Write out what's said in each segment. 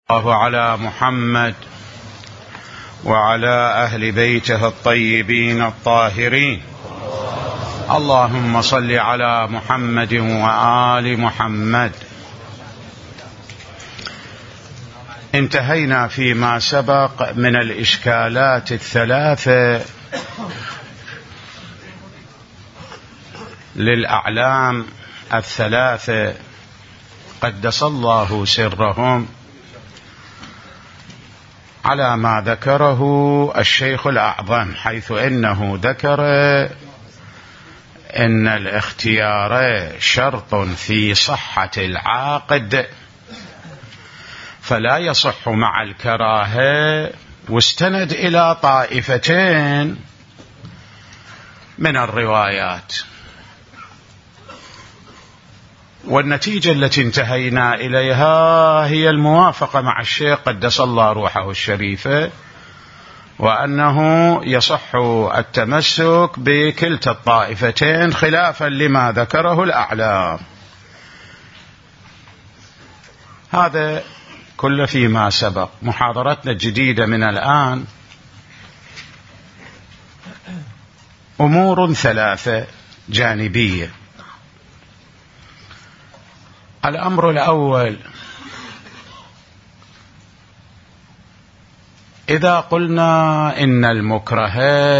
الله على محمد وعلى أهل بيته الطيبين الطاهرين. اللهم صل على محمد وآل محمد. انتهينا فيما سبق من الإشكالات الثلاثة للأعلام الثلاثة قدس الله سرهم على ما ذكره الشيخ الأعظم، حيث إنه ذكر إن الاختيار شرط في صحة العقد فلا يصح مع الكراهة، واستند إلى طائفتين من الروايات. والنتيجة التي انتهينا إليها هي الموافقة مع الشيخ قدس الله روحه الشريفة، وأنه يصح التمسك بكلتا الطائفتين خلافا لما ذكره الأعلام. هذا كله فيما سبق. محاضرتنا الجديدة من الآن أمور ثلاثة جانبية. الأمر الأول، إذا قلنا إن المكره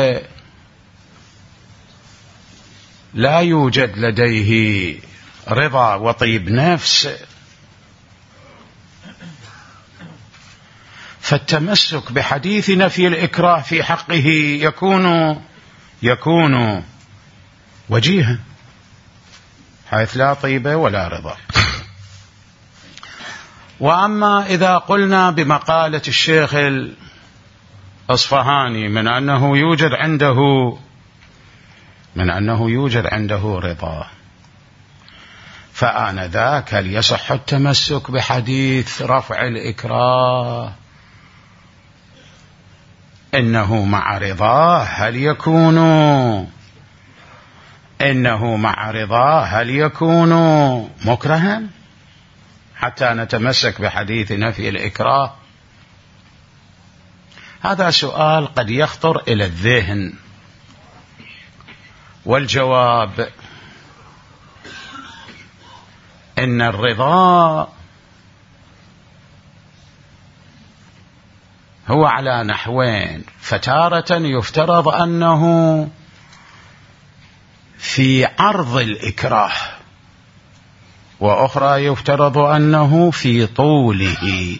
لا يوجد لديه رضا وطيب نفس، فالتمسك بحديث نفي الإكراه في حقه يكون وجيها، حيث لا طيب ولا رضا. وأما إذا قلنا بمقالة الشيخ الأصفهاني من أنه يوجد عنده رضا، فآنذاك هل يصح التمسك بحديث رفع الإكراه إنه مع رضاه؟ هل يكون مكرها حتى نتمسك بحديث نفي الإكراه؟ هذا سؤال قد يخطر إلى الذهن، والجواب إن الرضا هو على نحوين، فتارة يفترض أنه في عرض الإكراه، وأخرى يفترض أنه في طوله.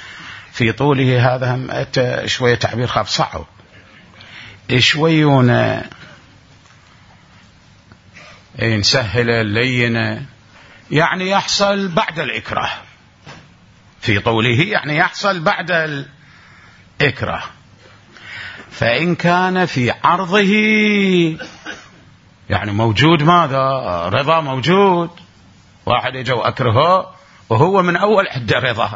هذا شوية تعبير خاف صعب، شويون نسهل اللينة، يعني يحصل بعد الإكراه. في طوله يعني يحصل بعد الإكراه. فإن كان في عرضه يعني موجود ماذا؟ رضا موجود. واحد يجوا أكرهه وهو من أول عدة رضا،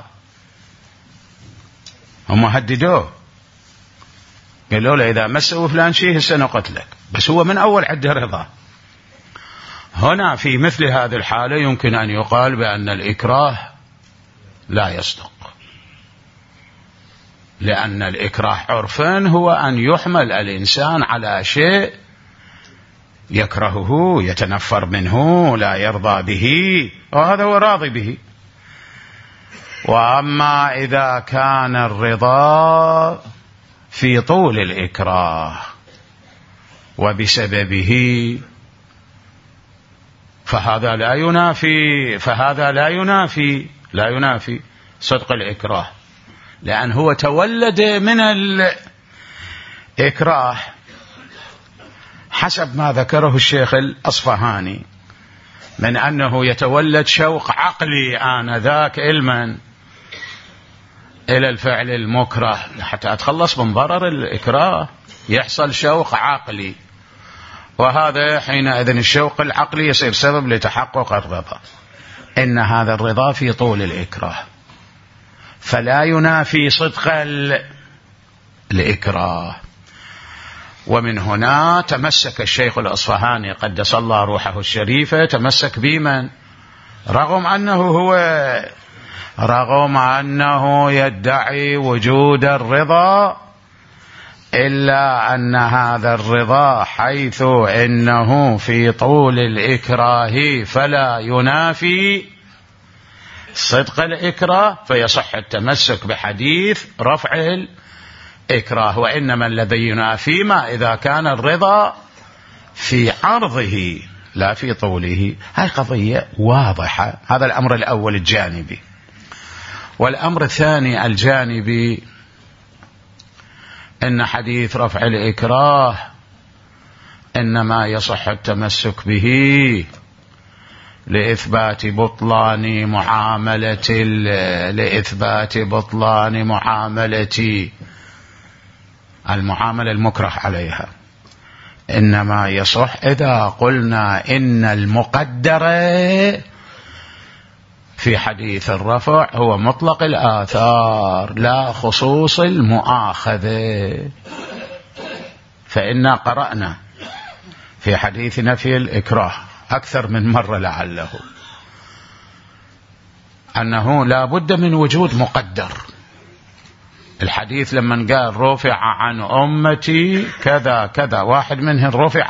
هم هددوه قالوا له إذا مسوا فلان شيء سنقتلك، بس هو من أول عدة رضا. هنا في مثل هذه الحالة يمكن أن يقال بأن الإكراه لا يصدق، لأن الإكراه عرفا هو أن يحمل الإنسان على شيء يكرهه، يتنفر منه، لا يرضى به، وهذا هو راضي به. وأما إذا كان الرضا في طول الإكراه وبسببه فهذا لا ينافي صدق الإكراه، لأن هو تولد من الإكراه حسب ما ذكره الشيخ الأصفهاني، من أنه يتولد شوق عقلي آنذاك علما إلى الفعل المكره، حتى أتخلص من ضرر الإكراه يحصل شوق عقلي، وهذا حينئذ الشوق العقلي يصير سبب لتحقق الرضا. إن هذا الرضا في طول الإكراه، فلا ينافي صدق الإكراه. ومن هنا تمسك الشيخ الأصفهاني قدس الله روحه الشريفة، تمسك بمن؟ رغم أنه هو رغم أنه يدعي وجود الرضا، إلا أن هذا الرضا حيث إنه في طول الإكراه فلا ينافي صدق الإكراه، فيصح التمسك بحديث رفع الإكراه. وإنما الذي ينافي ما إذا كان الرضا في عرضه لا في طوله. هذه قضية واضحة. هذا الأمر الأول الجانبي. والأمر الثاني الجانبي إن حديث رفع الإكراه إنما يصح التمسك به لإثبات بطلان معاملة المعاملة المكره عليها. إنما يصح إذا قلنا إن المقدر في حديث الرفع هو مطلق الآثار لا خصوص المؤاخذة. فإنا قرأنا في حديث نفي الإكراه أكثر من مرة لعله أنه لا بد من وجود مقدر. الحديث لما قال رفع عن أمتي كذا كذا، واحد منهم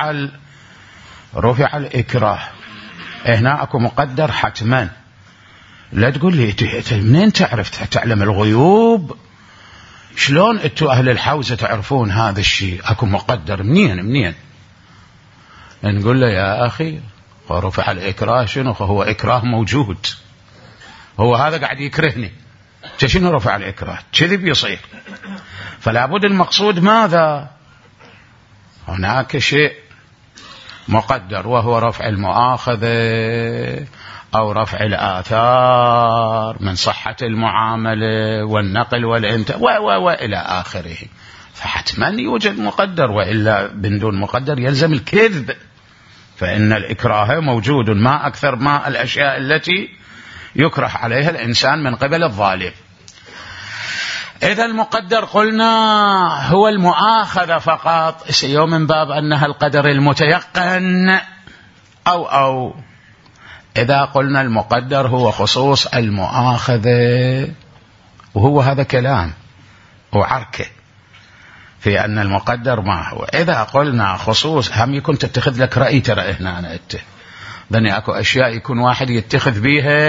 رفع الإكراه، هنا أكو مقدر حتما. لا تقول لي منين تعرف تعلم الغيوب؟ شلون انتوا أهل الحوزة تعرفون هذا الشيء؟ أكو مقدر منين؟ نقول له يا أخي رفع الإكراه شنو؟ هو إكراه موجود، هو هذا قاعد يكرهني، شنو رفع الإكراه؟ كذب يصير. فلا بد المقصود ماذا؟ هناك شيء مقدر وهو رفع المؤاخذة أو رفع الآثار من صحة المعاملة والنقل والانتقال وإلى آخره. فحتما يوجد مقدر، وإلا من دون مقدر يلزم الكذب. فإن الإكراه موجود ما أكثر ما الأشياء التي يكره عليها الإنسان من قبل الظالم. إذا المقدر قلنا هو المؤاخذة فقط، يوم من باب أنها القدر المتيقن، أو إذا قلنا المقدر هو خصوص المؤاخذة، وهو هذا كلام وعركة في أن المقدر ما هو. إذا قلنا خصوص هم يكون تتخذ لك رأي، ترى هنا أنا ذني أكو أشياء يكون واحد يتخذ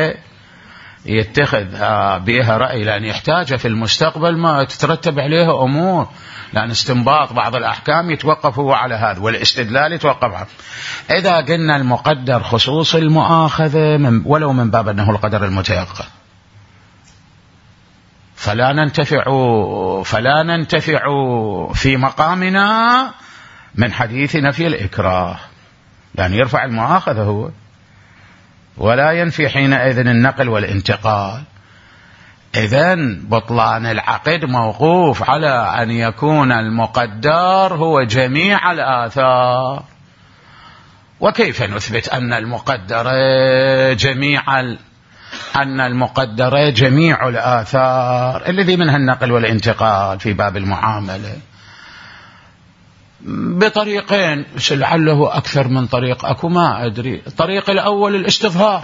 بها رأي، لأن يحتاجها في المستقبل ما تترتب عليها أمور، لأن استنباط بعض الأحكام يتوقف هو على هذا، والاستدلال يتوقف عنه. إذا قلنا المقدر خصوص المؤاخذة ولو من باب أنه القدر المتيقن، فلا ننتفع في مقامنا من حديث نفي الإكراه، يعني يرفع المؤاخذة هو ولا ينفي حينئذ النقل والانتقال. إذن بطلان العقد موقوف على أن يكون المقدر هو جميع الآثار. وكيف نثبت أن المقدر جميع الآثار الذي منها النقل والانتقال في باب المعاملة؟ بطريقين، لعله أكثر من طريق، أكو ما أدري. الطريق الأول الاستظهار،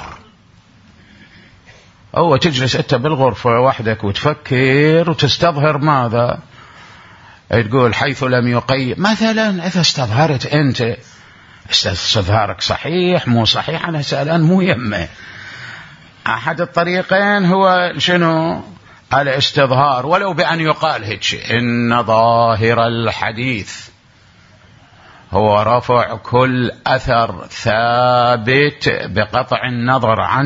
أو تجلس أنت بالغرفة وحدك وتفكر وتستظهر ماذا؟ تقول حيث لم يقيم مثلا. إذا استظهرت أنت، استظهارك صحيح مو صحيح أنا سألان مو يمه. أحد الطريقين هو شنو؟ الاستظهار، ولو بأن يقال هيك إن ظاهر الحديث هو رفع كل أثر ثابت بقطع النظر عن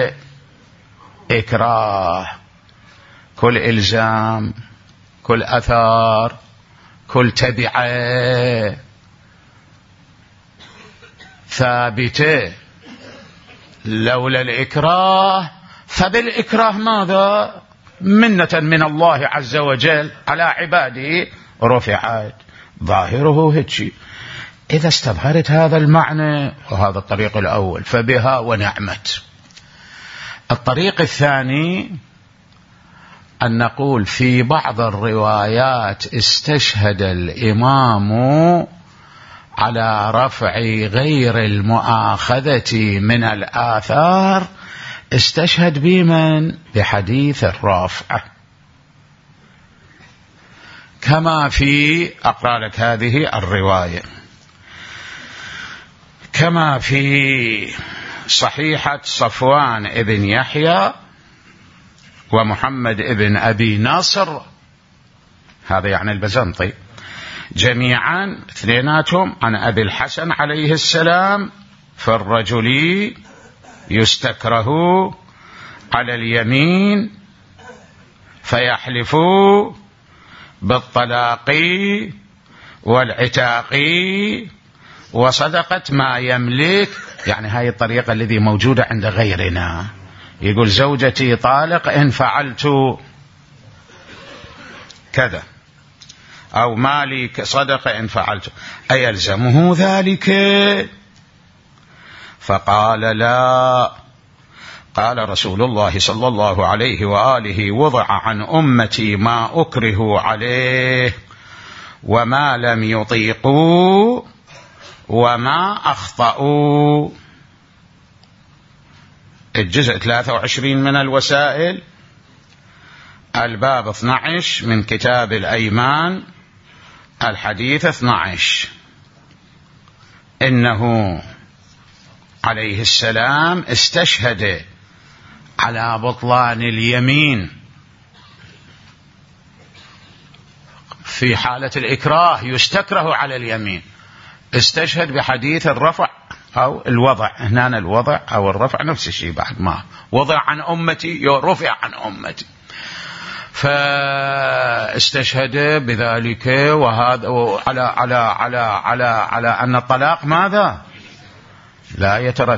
الإكراه، كل إلزام، كل أثر، كل تبعة ثابتة لولا الإكراه. فبالإكراه ماذا؟ منة من الله عز وجل على عباده رفعت، ظاهره هيك. إذا استظهرت هذا المعنى، وهذا الطريق الأول، فبها ونعمت. الطريق الثاني أن نقول في بعض الروايات استشهد الإمام على رفع غير المؤاخذة من الآثار استشهد بمن؟ بحديث الرافع، كما في، أقرأ لك هذه الرواية، كما في صحيحة صفوان ابن يحيى ومحمد ابن أبي ناصر، هذا يعني البزنطي، جميعا اثنيناتهم عن أبي الحسن عليه السلام: فالرجل يستكره على اليمين فيحلف بالطلاق والعتاق وصدقة ما يملك. يعني هاي الطريقة التي موجودة عند غيرنا، يقول زوجتي طالق إن فعلت كذا، أو مالي صدقة إن فعلت، أيلزمه ذلك؟ فقال لا. قال رسول الله صلى الله عليه وآله: وضع عن أمتي ما أكره عليه وما لم يطيقوا وما أخطأوا. الجزء 23 من الوسائل، الباب 12 من كتاب الأيمان، الحديث 12. إنه عليه السلام استشهد على بطلان اليمين في حالة الإكراه، يستكره على اليمين، استشهد بحديث الرفع أو الوضع. هنا الوضع أو الرفع نفس الشيء، بعد ما وضع عن أمتي رفع عن أمتي، فاستشهد بذلك. وهذا على على على على على أن الطلاق ماذا؟ لا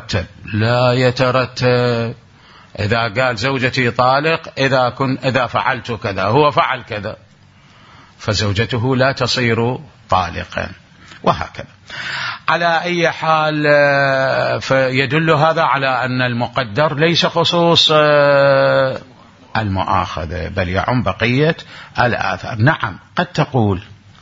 يترتب. إذا قال زوجتي طالق إذا فعلت كذا، هو فعل كذا، فزوجته لا تصير طالقا، وهكذا. على أي حال، فيدل هذا على أن المقدر ليس خصوص المؤاخذة، بل يعم بقية الآثار. نعم، قد تقول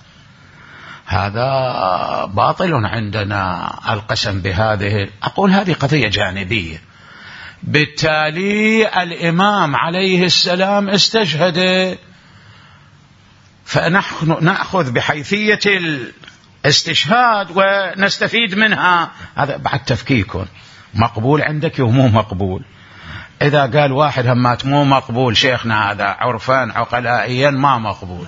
هذا باطل عندنا القسم بهذه، أقول هذه قضية جانبية. بالتالي الإمام عليه السلام استشهد، فنحن نأخذ بحيثية الاستشهاد ونستفيد منها. هذا بعد تفكيك، مقبول عندك ومو مقبول. إذا قال واحد همات مو مقبول شيخنا، هذا عرفان عقلائيا ما مقبول،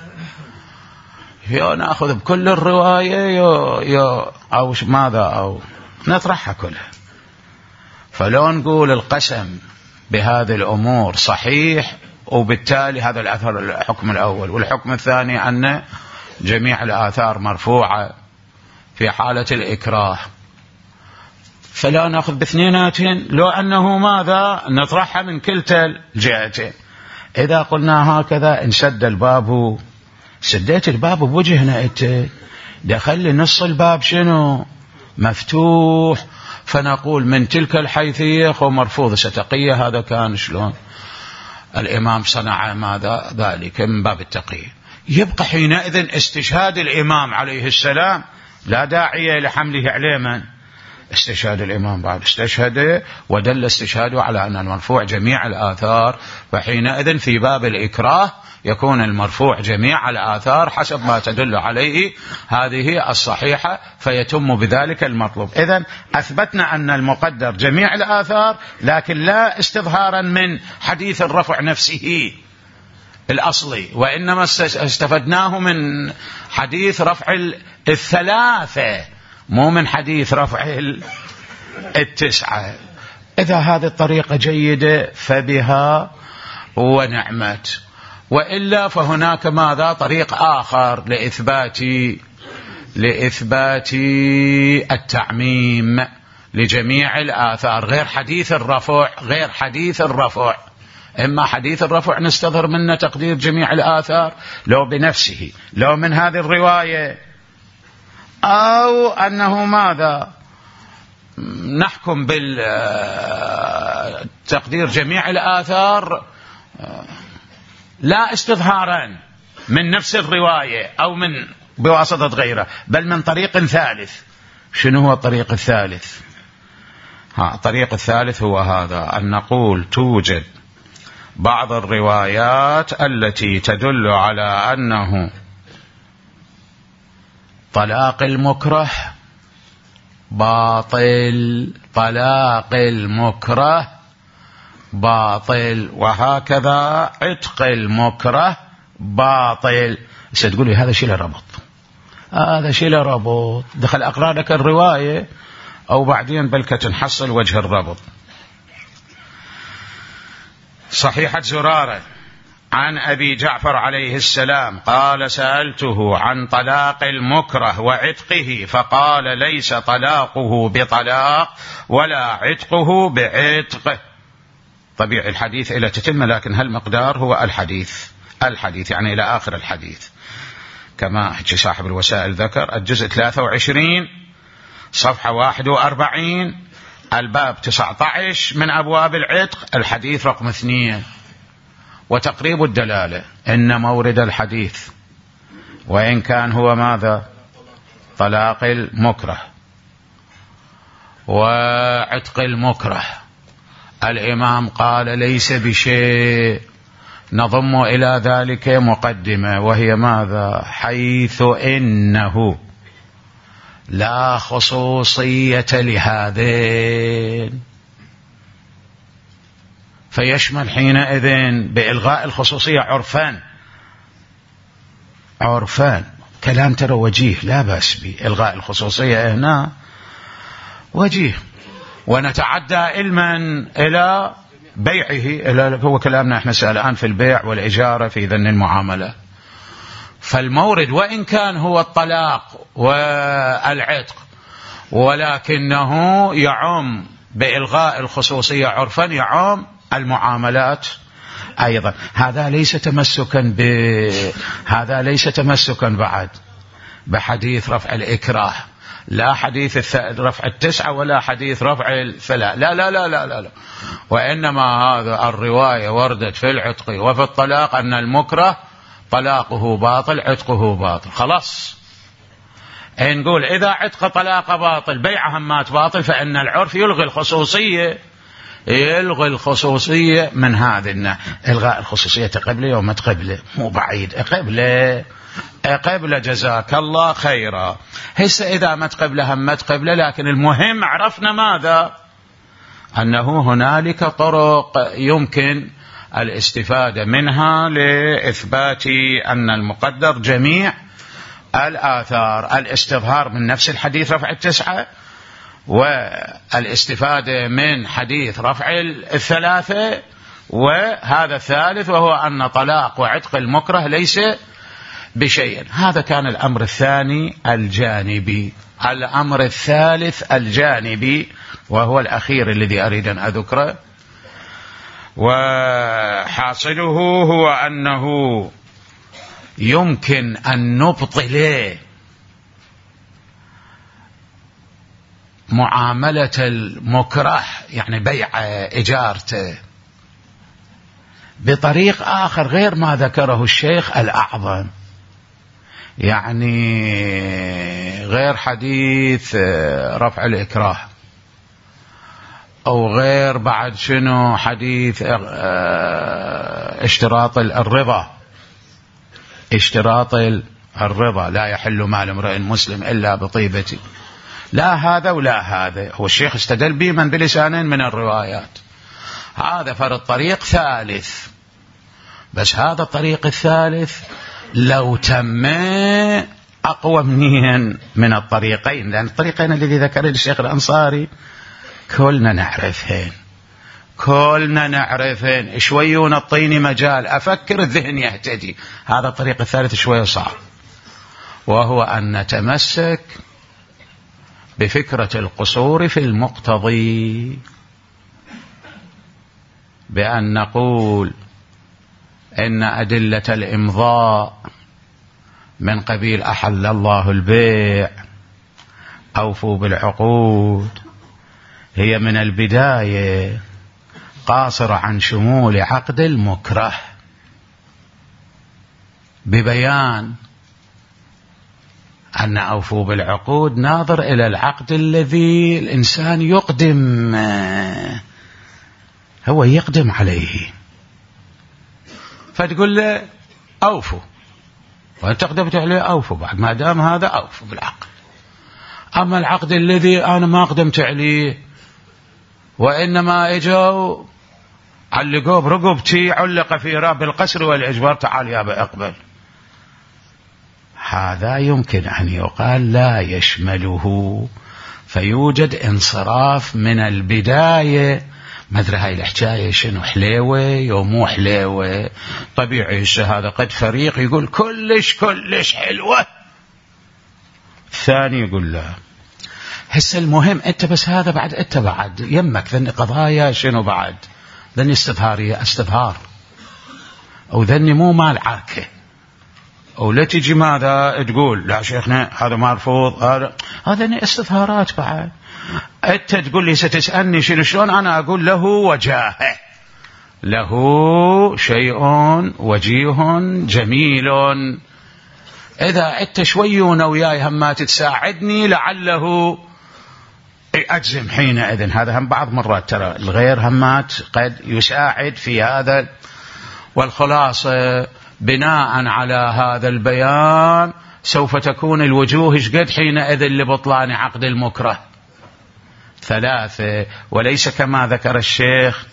نأخذ بكل الرواية أو ماذا، أو نطرحها كلها. فلو نقول القسم بهذه الأمور صحيح، وبالتالي هذا الأثر الحكم الأول، والحكم الثاني أن جميع الآثار مرفوعة في حالة الإكراه، فلا نأخذ باثنيناتهم، لو أنه ماذا نطرحها من كلتا الجهتين. إذا قلنا هكذا انسد الباب، سديت الباب بوجهنا، أنت دخل نص الباب شنو مفتوح، فنقول من تلك الحيثية ومرفوض ستقية. هذا كان شلون الإمام صنع ماذا ذلك من باب التقية. يبقى حينئذ استشهاد الإمام عليه السلام لا داعي لحمله عليه. من استشهاد الإمام بعد استشهد، ودل استشهاده على أن المرفوع جميع الآثار، فحينئذ في باب الإكراه يكون المرفوع جميع الآثار حسب ما تدل عليه هذه الصحيحة، فيتم بذلك المطلوب. إذن أثبتنا أن المقدر جميع الآثار، لكن لا استظهارا من حديث الرفع نفسه الأصلي، وإنما استفدناه من حديث رفع الثلاثة، مو من حديث رفع التسعة. إذا هذه الطريقة جيدة فبها ونعمت، وإلا فهناك ماذا طريق آخر لإثبات التعميم لجميع الآثار، غير حديث الرفع. إما حديث الرفع نستظهر منه تقدير جميع الآثار لو بنفسه، لو من هذه الرواية، أو أنه ماذا نحكم بالتقدير جميع الآثار لا استظهارا من نفس الرواية أو من بواسطة غيره، بل من طريق ثالث. شنو هو الطريق الثالث؟ الطريق الثالث هو هذا، أن نقول توجد بعض الروايات التي تدل على أنه طلاق المكره باطل، طلاق المكره باطل، وهكذا عتق المكره باطل. ستقول لي هذا شيء له ربط، هذا شيء له ربط، دخل أقرأ لك الرواية أو بعدين بلك تنحصل وجه الربط. صحيحة زرارة عن أبي جعفر عليه السلام قال: سألته عن طلاق المكره وعتقه فقال: ليس طلاقه بطلاق ولا عتقه بعتق. طبيعي الحديث إلى تتم، لكن هالمقدار هو الحديث يعني إلى آخر الحديث، كما صاحب الوسائل ذكر الجزء 23 صفحة 41 الباب 19 من أبواب العتق الحديث رقم 2. وتقريب الدلالة إن مورد الحديث وإن كان هو ماذا؟ طلاق المكره وعتق المكره، الإمام قال ليس بشيء، نضم إلى ذلك مقدمة وهي ماذا؟ حيث إنه لا خصوصية لهذين، فيشمل حينئذ بإلغاء الخصوصية عرفان كلام ترى وجيه لا بأس به، إلغاء الخصوصية هنا وجيه. ونتعدى علما إلى بيعه، هو كلامنا احنا الآن في البيع والإجارة في ذن المعاملة. فالمورد وإن كان هو الطلاق والعتق، ولكنه يعم بإلغاء الخصوصية عرفا يعم المعاملات أيضا. هذا ليس تمسكا بعد بحديث رفع الإكراه، لا حديث رفع 9 ولا حديث رفع الفلا، لا لا لا لا لا، وإنما هذا الرواية وردت في العتق وفي الطلاق أن المكره طلاقه باطل عتقه باطل. خلاص نقول إذا عتق طلاق باطل بيع همات باطل، فإن العرف يلغي الخصوصية من هذه الناحية. إلغاء الخصوصية قبله وما قبله مو بعيد، قبله جزاك الله خيرا. هسه إذا ما قبله همت قبله، لكن المهم عرفنا ماذا؟ أنه هنالك طرق يمكن الاستفادة منها لإثبات أن المقدر جميع الآثار، الاستظهار من نفس الحديث رفع 9، والاستفادة من حديث رفع 3، وهذا الثالث وهو أن طلاق وعتق المكره ليس بشيء. هذا كان الأمر الثاني الجانبي. الأمر الثالث الجانبي وهو الأخير الذي أريد أن أذكره، وحاصله هو أنه يمكن أن نبطل معاملة المكره يعني بيع إجارته بطريق آخر غير ما ذكره الشيخ الأعظم، يعني غير حديث رفع الإكراه، أو غير بعد شنو حديث اشتراط الرضا لا يحل مال امرئ مسلم إلا بطيبته، لا هذا ولا هذا. هو الشيخ استدل به من بلسانين من الروايات، هذا فرد طريق ثالث. بس هذا الطريق الثالث لو تم أقوى من الطريقين، لأن الطريقين الذي ذكره الشيخ الأنصاري كلنا نعرفين شوي ونطيني مجال أفكر الذهن يهتدي. هذا الطريق الثالث شوية صعب، وهو أن نتمسك بفكرة القصور في المقتضي، بأن نقول إن أدلة الإمضاء من قبيل أحل الله البيع، أوفوا بالعقود، هي من البداية قاصرة عن شمول عقد المكره، ببيان أن أوفوا بالعقود ناظر إلى العقد الذي الإنسان يقدم، هو يقدم عليه، فتقول له أوفوا، وأنت قدمت عليه أوفوا، بعد ما دام هذا أوفوا بالعقد. أما العقد الذي أنا ما قدمت عليه وإنما إجوا علقوا برقبتي، علق في راب القسر والإجبار، تعال يا أبا اقبل، هذا يمكن أن يقال لا يشمله، فيوجد انصراف من البداية. مدري هاي الحكاية شنو، حليوة يو مو حليوة، طبيعي هذا قد فريق يقول كلش حلوة، الثاني يقول لا. هسه المهم أنت بس هذا بعد، أنت بعد يمك ذني قضايا شنو بعد، ذني استظهار، أو ذني مو مال عاكة، أو لا تجي ماذا تقول لا شيخنا هذا مرفوض، هذا استظهارات بعد. أنت تقول لي ستسألني شلون، أنا أقول له وجاهه، له شيء وجيه جميل، إذا أنت شويون وياي هم ما تساعدني لعله أجزم حينئذ. هذا هم بعض مرات ترى الغير همات قد يساعد في هذا. والخلاصة بناء على هذا البيان سوف تكون الوجوه شقد حينئذ لبطلان عقد المكره 3، وليس كما ذكر الشيخ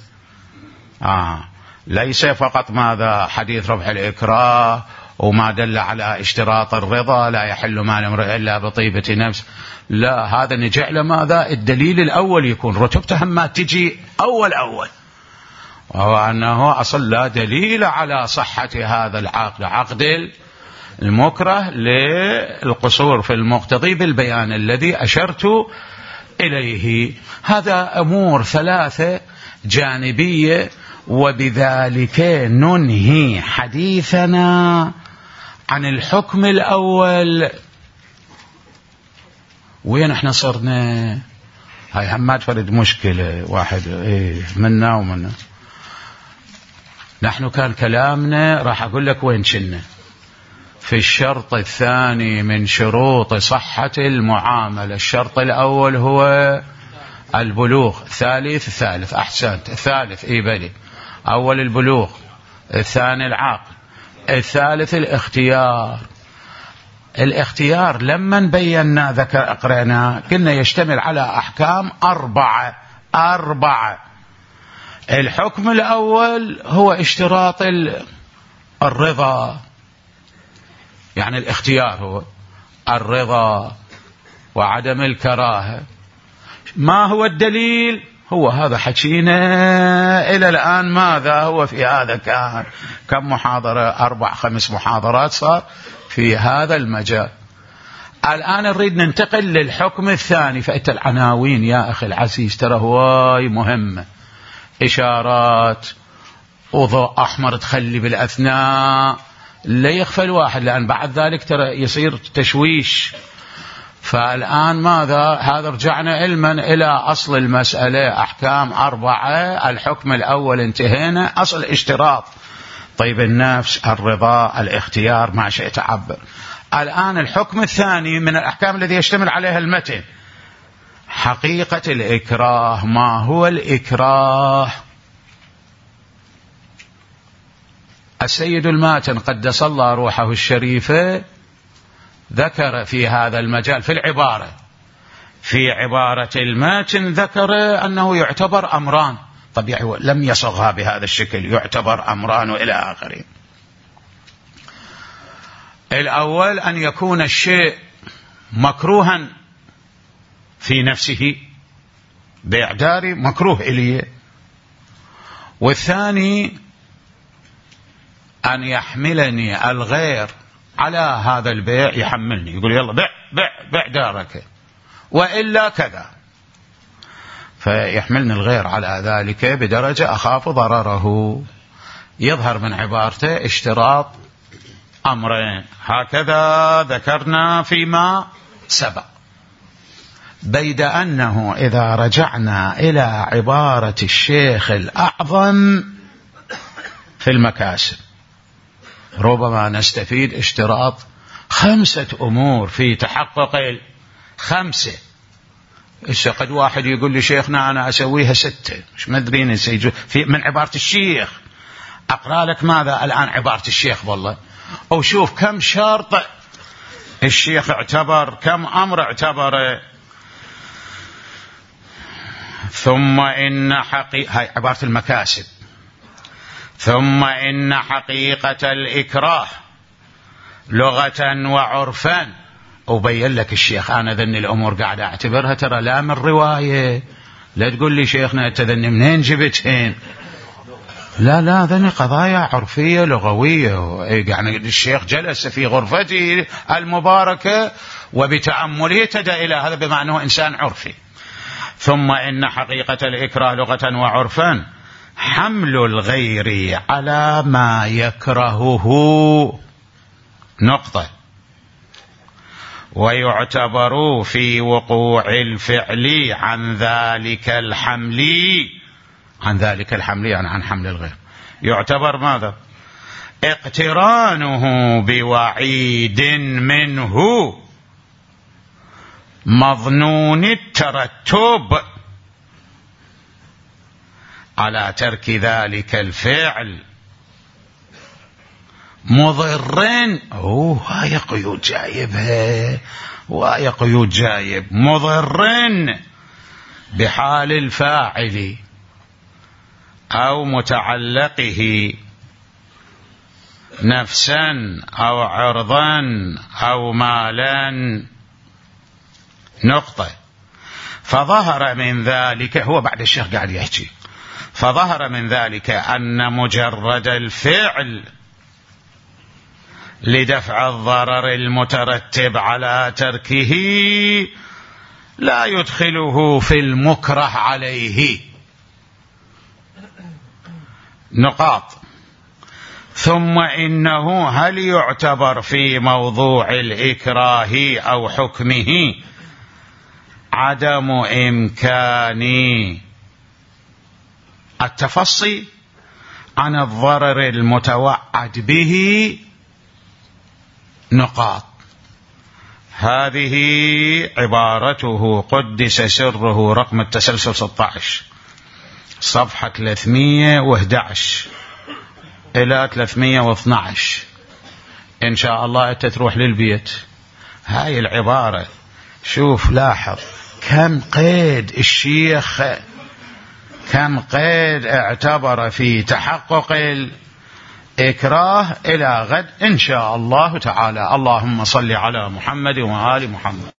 ليس فقط ماذا حديث رفع الإكراه وما دل على اشتراط الرضا لا يحل مال امرئ إلا بطيبة نفس، لا، هذا نجعل ماذا الدليل الأول يكون رتبته ما تجي أول، وهو أنه أصل لا دليل على صحة هذا العقد، عقد المكره، للقصور في المقتضي بالبيان الذي أشرت إليه. هذا أمور 3 جانبية، وبذلك ننهي حديثنا عن الحكم الأول. وين احنا صرنا؟ هاي هم ما تفرد مشكلة واحد منا ومنا. نحن كان كلامنا راح أقول لك وين كنا في الشرط الثاني من شروط صحة المعاملة. الشرط الأول هو البلوغ، الثالث أحسنت، الثالث بلي، أول البلوغ، الثاني العقل، الثالث الاختيار. الاختيار لما بينا قرأنا قلنا يشتمل على أحكام 4. الحكم الأول هو اشتراط الرضا، يعني الاختيار هو الرضا وعدم الكراهة. ما هو الدليل؟ هو هذا حكينا إلى الآن. ماذا هو في هذا؟ كان كم محاضرة؟ 4-5 محاضرات صار في هذا المجال. الآن نريد ننتقل للحكم الثاني. فأنت العناوين يا أخي العزيز ترى هواي مهمة، إشارات وضوء أحمر تخلي بالأثناء، لا يخفى الواحد، لأن بعد ذلك ترى يصير تشويش. فالآن ماذا؟ هذا رجعنا علما إلى أصل المسألة، أحكام 4. الحكم الأول انتهينا، أصل اشتراط طيب النفس، الرضا، الاختيار، ما شئت عبر. الآن الحكم الثاني من الأحكام الذي يشتمل عليها المتن، حقيقة الإكراه. ما هو الإكراه؟ السيد الماتن قدس الله روحه الشريفة ذكر في هذا المجال في العبارة، في عبارة الماتن ذكر أنه يعتبر أمران. طبيعي لم يصغها بهذا الشكل، يعتبر أمران وإلى آخره. الأول أن يكون الشيء مكروها في نفسه، بإعداري مكروه إليه. والثاني أن يحملني الغير على هذا البيع، يحملني يقول يلا بيع دارك وإلا كذا، فيحملني الغير على ذلك بدرجة أخاف ضرره. يظهر من عبارته اشتراط أمرين، هكذا ذكرنا فيما سبق. بيد أنه إذا رجعنا إلى عبارة الشيخ الأعظم في المكاسب ربما نستفيد اشتراط 5 أمور في تحقق 5. إذا قد واحد يقول لي شيخنا أنا أسويها 6، مش مدرين في من عبارة الشيخ. أقرأ لك ماذا الآن عبارة الشيخ والله، أو شوف كم شرط الشيخ اعتبر، كم أمر اعتبره. ثم إن هاي عبارة المكاسب. ثم إن حقيقة الإكراه لغة وعرفا، وبين لك الشيخ أنا ذني الأمور قاعد أعتبرها ترى لا من رواية، لا تقول لي شيخنا تذني منين جبتهن، لا ذني قضايا عرفية لغوية. يعني الشيخ جلس في غرفته المباركة وبتأمله اهتدى إلى هذا بما أنه إنسان عرفي. ثم إن حقيقة الإكراه لغة وعرفا حمل الغير على ما يكرهه، نقطة. ويعتبر في وقوع الفعل عن ذلك الحمل، يعني عن حمل الغير، يعتبر ماذا؟ اقترانه بوعيد منه مظنون الترتب على ترك ذلك الفعل مضر. هاي قيود جايبها، وهاي قيود جايب مضر بحال الفاعل أو متعلقه نفسا أو عرضا أو مالا، نقطة. فظهر من ذلك، هو بعد الشيخ قاعد يحكي، فظهر من ذلك أن مجرد الفعل لدفع الضرر المترتب على تركه لا يدخله في المكره عليه، نقاط. ثم إنه هل يعتبر في موضوع الإكراه أو حكمه عدم إمكان التفصي عن الضرر المتوعد به، نقاط. هذه عبارته قدس سره، رقم التسلسل 16، صفحة 311 إلى 312 إن شاء الله. أنت تروح للبيت هاي العبارة، شوف لاحظ كم قيد الشيخ، كم قيد اعتبر في تحقق الإكراه. إلى غد إن شاء الله تعالى. اللهم صل على محمد وآل محمد.